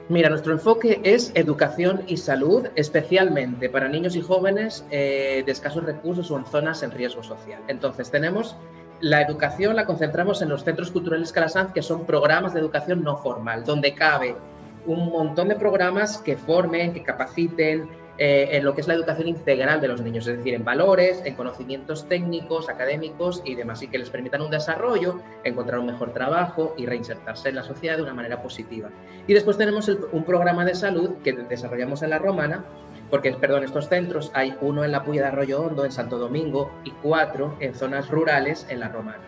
Mira, nuestro enfoque es educación y salud, especialmente para niños y jóvenes de escasos recursos o en zonas en riesgo social. Entonces, tenemos la educación, la concentramos en los centros culturales Calasanz, que son programas de educación no formal, donde cabe un montón de programas que formen, que capaciten en lo que es la educación integral de los niños, es decir, en valores, en conocimientos técnicos, académicos y demás, y que les permitan un desarrollo, encontrar un mejor trabajo y reinsertarse en la sociedad de una manera positiva. Y después tenemos un programa de salud que desarrollamos en La Romana, porque, perdón, estos centros hay uno en la Puya de Arroyo Hondo, en Santo Domingo, y 4 en zonas rurales en La Romana.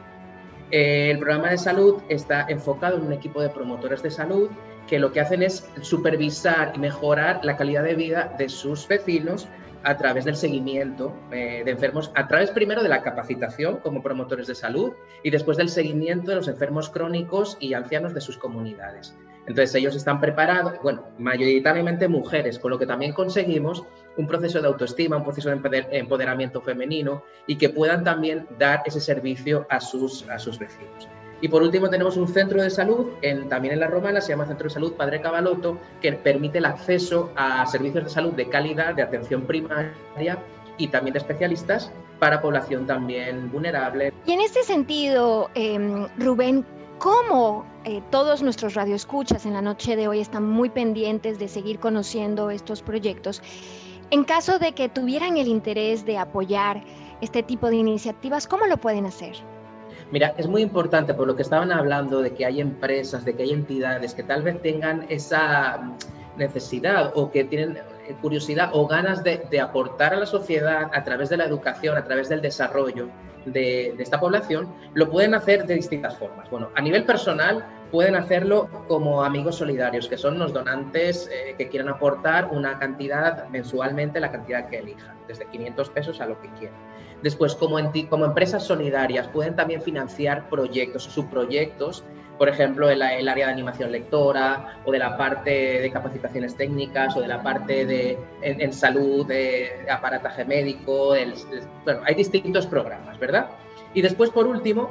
El programa de salud está enfocado en un equipo de promotores de salud que lo que hacen es supervisar y mejorar la calidad de vida de sus vecinos a través del seguimiento de enfermos, a través primero de la capacitación como promotores de salud y después del seguimiento de los enfermos crónicos y ancianos de sus comunidades. Entonces ellos están preparados, bueno, mayoritariamente mujeres, con lo que también conseguimos un proceso de autoestima, un proceso de empoderamiento femenino y que puedan también dar ese servicio a sus vecinos. Y por último tenemos un centro de salud, también en La Romana, se llama Centro de Salud Padre Cabalotto, que permite el acceso a servicios de salud de calidad, de atención primaria y también de especialistas para población también vulnerable.
Y en este sentido, Rubén, ¿cómo todos nuestros radioescuchas en la noche de hoy están muy pendientes de seguir conociendo estos proyectos? En caso de que tuvieran el interés de apoyar este tipo de iniciativas, ¿cómo lo pueden hacer?
Mira, es muy importante por lo que estaban hablando de que hay empresas, de que hay entidades que tal vez tengan esa necesidad o que tienen curiosidad o ganas de aportar a la sociedad a través de la educación, a través del desarrollo de esta población, lo pueden hacer de distintas formas. Bueno, a nivel personal pueden hacerlo como amigos solidarios, que son los donantes que quieran aportar una cantidad mensualmente, la cantidad que elijan, desde 500 pesos a lo que quieran. Después, como empresas solidarias, pueden también financiar proyectos, subproyectos, por ejemplo, el área de animación lectora o de la parte de capacitaciones técnicas o de la parte en salud, de aparataje médico. Bueno, hay distintos programas, ¿verdad? Y después, por último,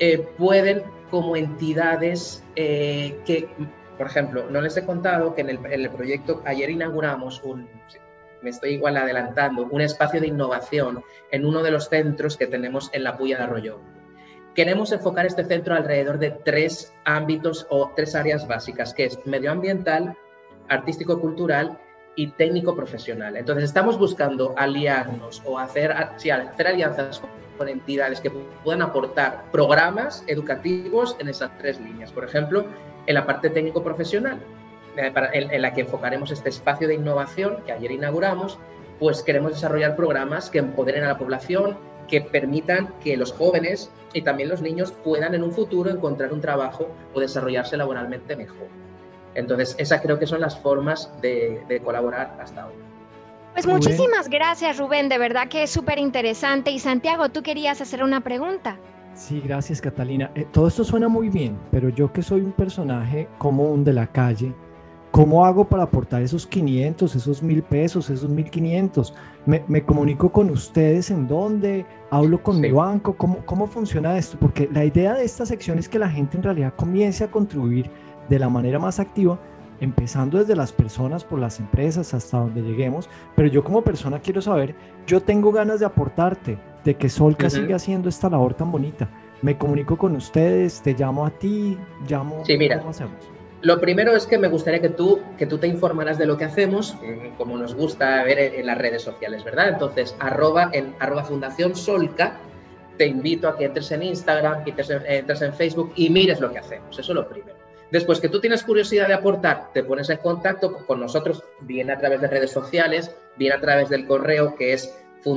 pueden como entidades que, por ejemplo, no les he contado que en el proyecto ayer inauguramos me estoy igual adelantando, un espacio de innovación en uno de los centros que tenemos en la Puya de Arroyo. Queremos enfocar este centro alrededor de 3 ámbitos o 3 áreas básicas, que es medioambiental, artístico-cultural y técnico-profesional. Entonces estamos buscando aliarnos o hacer alianzas con entidades que puedan aportar programas educativos en esas 3 líneas. Por ejemplo, en la parte técnico-profesional, en la que enfocaremos este espacio de innovación que ayer inauguramos, pues queremos desarrollar programas que empoderen a la población, que permitan que los jóvenes y también los niños puedan en un futuro encontrar un trabajo o desarrollarse laboralmente mejor. Entonces, esas creo que son las formas de colaborar hasta ahora.
Pues muchísimas gracias, Rubén, de verdad que es súper interesante. Y Santiago, tú querías hacer una pregunta.
Sí, gracias, Catalina. Todo esto suena muy bien, pero yo que soy un personaje común de la calle, ¿cómo hago para aportar esos 500, esos 1.000 pesos, esos 1.500? ¿Me comunico con ustedes en dónde? ¿Hablo con mi banco? ¿Cómo funciona esto? Porque la idea de esta sección es que la gente en realidad comience a contribuir de la manera más activa, empezando desde las personas, por las empresas, hasta donde lleguemos. Pero yo como persona quiero saber, yo tengo ganas de aportarte, de que Solca siga haciendo esta labor tan bonita. Me comunico con ustedes, te llamo a ti,
Sí, mira.
¿Cómo hacemos?
Lo primero es que me gustaría que tú te informaras de lo que hacemos, como nos gusta ver en las redes sociales, ¿verdad? Entonces, @ Fundación Solca, te invito a que entres en Instagram, que entres en Facebook y mires lo que hacemos. Eso es lo primero. Después, que tú tienes curiosidad de aportar, te pones en contacto con nosotros, bien a través de redes sociales, bien a través del correo que es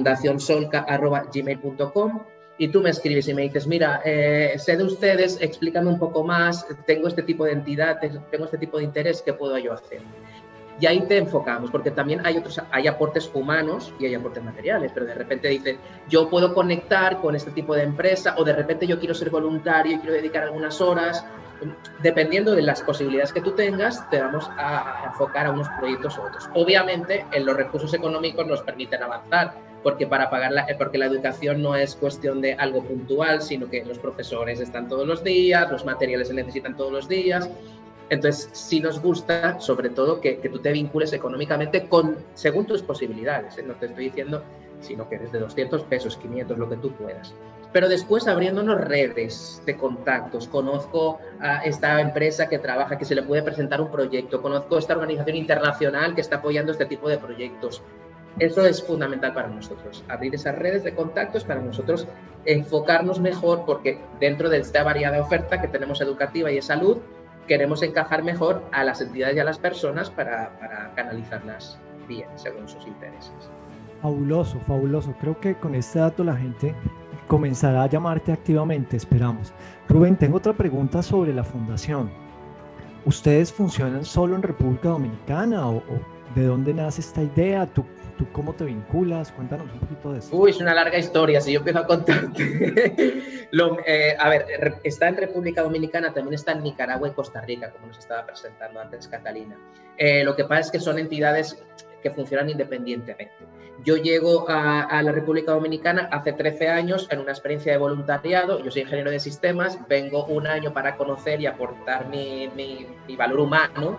fundacionsolca@gmail.com. Y tú me escribes y me dices, mira, sé de ustedes, explícame un poco más, tengo este tipo de entidad, tengo este tipo de interés, ¿qué puedo yo hacer? Y ahí te enfocamos, porque también hay aportes humanos y hay aportes materiales, pero de repente dices, yo puedo conectar con este tipo de empresa, o de repente yo quiero ser voluntario y quiero dedicar algunas horas. Dependiendo de las posibilidades que tú tengas, te vamos a enfocar a unos proyectos u otros. Obviamente, los recursos económicos nos permiten avanzar, porque porque la educación no es cuestión de algo puntual, sino que los profesores están todos los días, los materiales se necesitan todos los días. Entonces, sí nos gusta, sobre todo, que tú te vincules económicamente según tus posibilidades. No te estoy diciendo, sino que desde 200 pesos, 500, lo que tú puedas. Pero después abriéndonos redes de contactos. Conozco a esta empresa que trabaja, que se le puede presentar un proyecto. Conozco esta organización internacional que está apoyando este tipo de proyectos. Eso es fundamental para nosotros, abrir esas redes de contactos para nosotros enfocarnos mejor, porque dentro de esta variada oferta que tenemos educativa y de salud, queremos encajar mejor a las entidades y a las personas para canalizarlas bien según sus intereses.
Fabuloso, fabuloso. Creo que con este dato la gente comenzará a llamarte activamente, esperamos. Rubén, tengo otra pregunta sobre la fundación. ¿Ustedes funcionan solo en República Dominicana o de dónde nace esta idea? ¿Tú cómo te vinculas? Cuéntanos un poquito de eso.
Uy, es una larga historia, si yo empiezo a contarte. A ver, está en República Dominicana, también está en Nicaragua y Costa Rica, como nos estaba presentando antes Catalina. Lo que pasa es que son entidades que funcionan independientemente. Yo llego a la República Dominicana hace 13 años en una experiencia de voluntariado. Yo soy ingeniero de sistemas, vengo un año para conocer y aportar mi valor humano.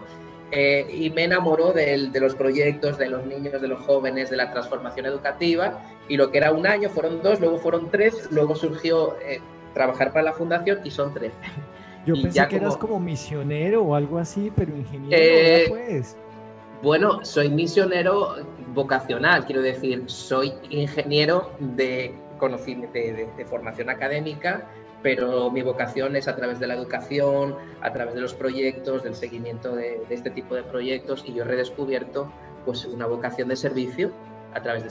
Y me enamoró de los proyectos, de los niños, de los jóvenes, de la transformación educativa, y lo que era un año fueron 2, luego fueron 3, luego surgió trabajar para la fundación y son 13.
Yo pensé que eras como misionero o algo así, pero ingeniero, pues.
Bueno, soy misionero vocacional, quiero decir, soy ingeniero de formación académica, pero mi vocación es a través de la educación, a través de los proyectos, del seguimiento de este tipo de proyectos, y yo he redescubierto pues una vocación de servicio a través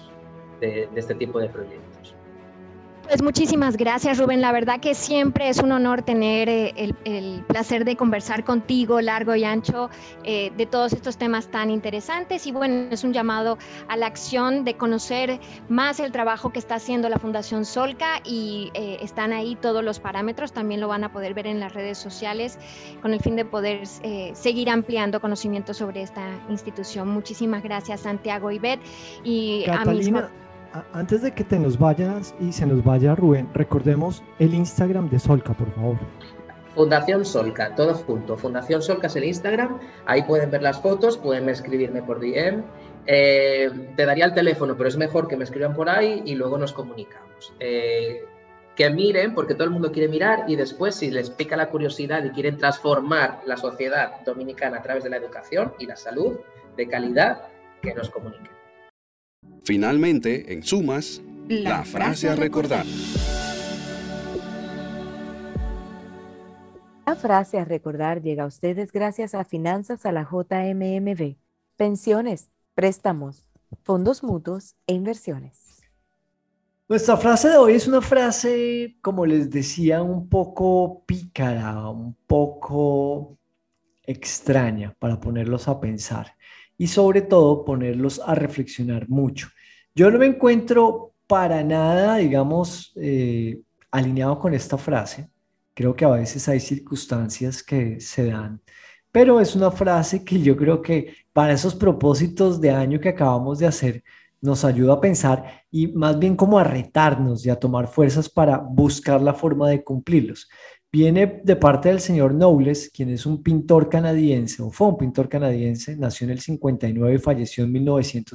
de este tipo de proyectos.
Pues muchísimas gracias, Rubén. La verdad que siempre es un honor tener el placer de conversar contigo largo y ancho de todos estos temas tan interesantes, y bueno, es un llamado a la acción de conocer más el trabajo que está haciendo la Fundación Solca, y están ahí todos los parámetros, también lo van a poder ver en las redes sociales con el fin de poder seguir ampliando conocimiento sobre esta institución. Muchísimas gracias, Santiago y Beth. Y
Catalina, antes de que te nos vayas y se nos vaya Rubén, recordemos el Instagram de Solca, por favor.
Fundación Solca, todo junto. Fundación Solca es el Instagram, ahí pueden ver las fotos, pueden escribirme por DM. Te daría el teléfono, pero es mejor que me escriban por ahí y luego nos comunicamos. Que miren, porque todo el mundo quiere mirar, y después, si les pica la curiosidad y quieren transformar la sociedad dominicana a través de la educación y la salud de calidad, que nos comuniquen.
Finalmente, en sumas, la frase a recordar.
La frase a recordar llega a ustedes gracias a Finanzas a la JMMB, pensiones, préstamos, fondos mutuos e inversiones.
Nuestra frase de hoy es una frase, como les decía, un poco pícara, un poco extraña, para ponerlos a pensar y sobre todo ponerlos a reflexionar mucho. Yo no me encuentro para nada, digamos, alineado con esta frase. Creo que a veces hay circunstancias que se dan, pero es una frase que yo creo que para esos propósitos de año que acabamos de hacer nos ayuda a pensar, y más bien como a retarnos y a tomar fuerzas para buscar la forma de cumplirlos. Viene de parte del señor Knowles, quien es un pintor canadiense, o fue un pintor canadiense, nació en el 59 y falleció en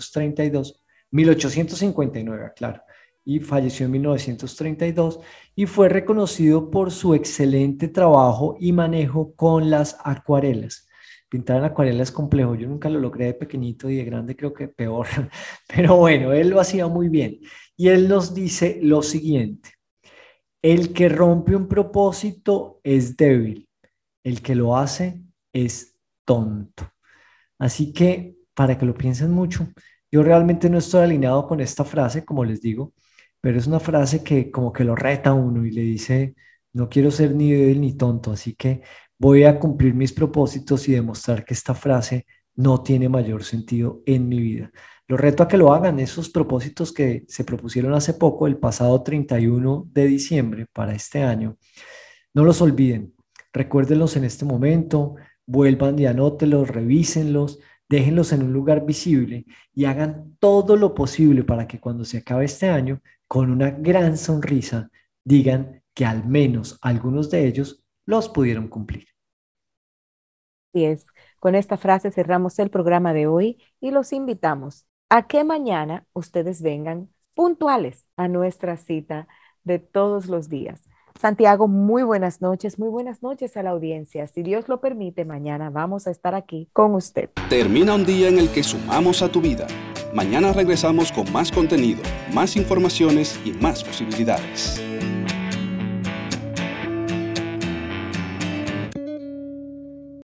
1859, claro, y falleció en 1932, y fue reconocido por su excelente trabajo y manejo con las acuarelas. Pintar en acuarela es complejo, yo nunca lo logré de pequeñito, y de grande creo que peor, pero bueno, él lo hacía muy bien. Y él nos dice lo siguiente: el que rompe un propósito es débil, el que lo hace es tonto. Así que, para que lo piensen mucho, yo realmente no estoy alineado con esta frase, como les digo, pero es una frase que como que lo reta a uno y le dice, no quiero ser ni débil ni tonto, así que voy a cumplir mis propósitos y demostrar que esta frase no tiene mayor sentido en mi vida. Los reto a que lo hagan, esos propósitos que se propusieron hace poco, el pasado 31 de diciembre para este año. No los olviden, recuérdenlos en este momento, vuelvan y anótenlos, revísenlos, déjenlos en un lugar visible y hagan todo lo posible para que cuando se acabe este año, con una gran sonrisa, digan que al menos algunos de ellos los pudieron cumplir.
Así es. Con esta frase cerramos el programa de hoy y los invitamos a que mañana ustedes vengan puntuales a nuestra cita de todos los días. Santiago, muy buenas noches a la audiencia. Si Dios lo permite, mañana vamos a estar aquí con usted.
Termina un día en el que sumamos a tu vida. Mañana regresamos con más contenido, más informaciones y más posibilidades.